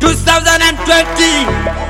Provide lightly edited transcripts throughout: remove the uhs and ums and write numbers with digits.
2020,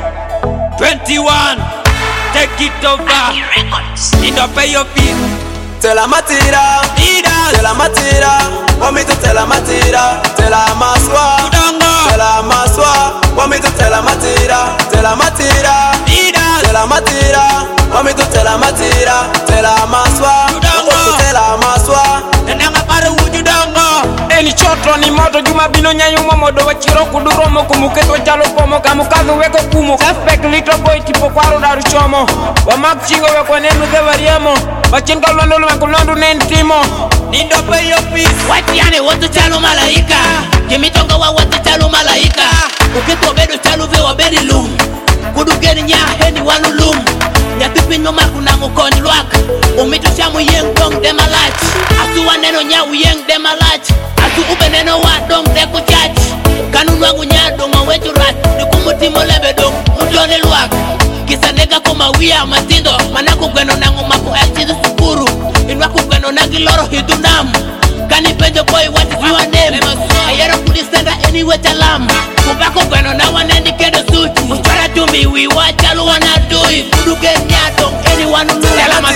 21, take it over. Need to pay your fees. Te la matira, te la matira, vomito te la matira, te la maswa, te la maswa, vomito te la matira, te la matira, te la matira, vomito te la matira, te la maswa, te la maswa. Nanga para wujudanga. Eni chotro ni moto juma bino nyanyo momodo wa chiro kuduro mo kumuketo jalo pomo kamukazo weko kumo suspect little boy tipo kwaro daru chomo wa mak chingo weko nenu de variamo wa chinga londo weko londo nentimo Need to pay your fees. Watiane watu chalo malaika Kimitonga wa watu chalo malaika Ukito bedo chalo ve wa beri lum Kudugeni nya heni wanu lum Nyatupi nyoma kuna mukoni lwak Umito shamu yeng dong de malach Asu waneno nya uyeng de malach Asu ube neno wa dong de kuchach Kanunu wangu nya donga wetu rat Nikumutimo lebe dong mutone lwak Kisa nega kuma wia matindo Manaku gweno nangu maku elchidu sukuru Inwaku gweno nagiloro hidunam Kani penjo boy what is your name Ayero kudisenda anyway talam Kubako gweno na wanendi kendo suti Mustara to me we watch all wanna do it Kudu get nyadong anyone who knows Te la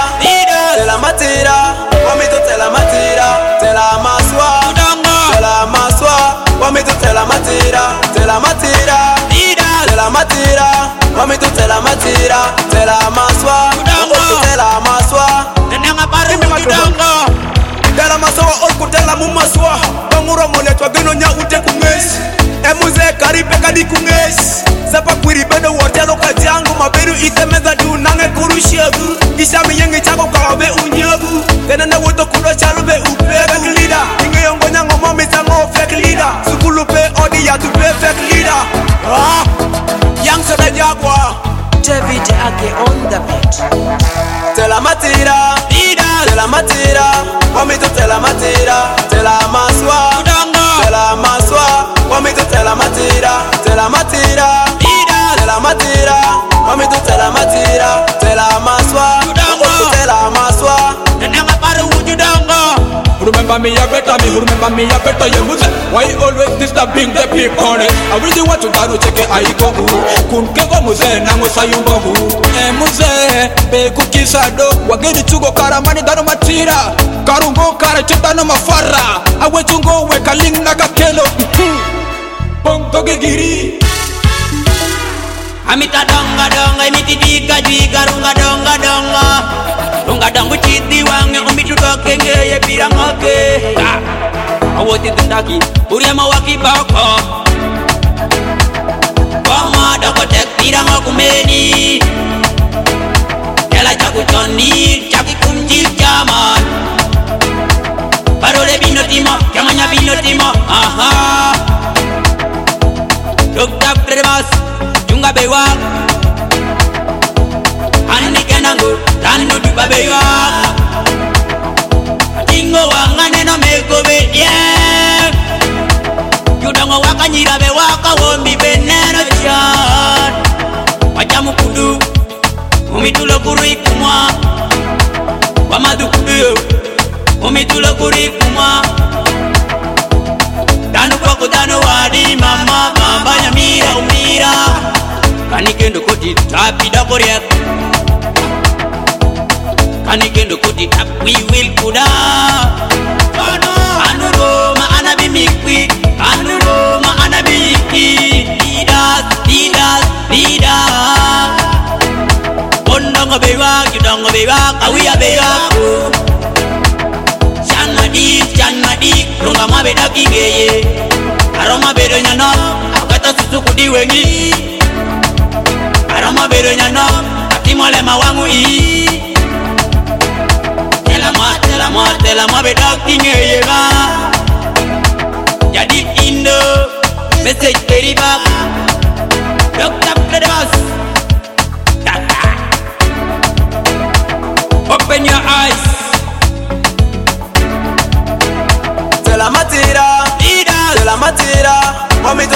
matira, vomito te la matira, te la maswa, te la maswa, vomito te la matira, te la matira, te la matira, vomito te la matira, te la maswa, te la maswa. Nanga para wujudanga. Te la maswa orku te la mumaswa, banguro moletwa bino nya ute kunges. Emuze karipe kadi kunges. Sepa kwiri beno wotelo kajangu maberu itemeza du nange kurushagu. Ishami yenge chako kawabe unyagu. Tena na woto kudo chalube upe fake leader. Inge yongo nyango mami sango fake leader. Sukulu pe odi ya tu pe fake leader. Yang soda jagwa. David Ake on the beat. Te la matira, te la matira, vomito te la matira, te la maswa, te la maswa, vomito te la matira, te la matira, te la matira, vomito te la matira, te la maswa, te la maswa. Nanga para wujudanga. Remember me a better me, remember me a better you must. Why you always disturbing the people on it? I really want to go check it I go kun kego muze na musayumba hu muze be kukisa do wageni tugo karamani dano matira karungo kara chitano mafara awe tungo we kaling na kakelo bongo giri Amita donga donga imiti dika dika runga donga donga runga donga chiti wange umitu toke ngeye pirangoke Awoti tundaki uriyama wakibako Koma doko tek pirango kumeni Kela chaku choni chaki kumjil chaman Parole binotimo chamanya binotimo aha Dokta Premas Junga bewak Hani kenangu Tanu duba bewak Tingo wangane no meko bedye Yudango waka nyira bewaka Wombi beneno chan Wajamu kudu Umitulo kuru ikumwa Wamadu kudu Umitulo kuru ikumwa Danu koko danu wadi mama Mambanya mira umira Kanikendo koti tapi da korek Kanikendo koti tap we will kuda Anu Roma anabi mikwi Anu Roma anabi iki Lidas, lidas, lidas Ondongo bewak, yudongo bewak Awiya bewak Chanmadik, runga mabeda kigeye Aroma bedo nyano Akata susu kudi wengi Aroma bedo nyano Atimole mawangu ii Tela mwa beda kigeye ba Jadi Indo Message carry back Dr. Premas Open your eyes Te la matira, vomito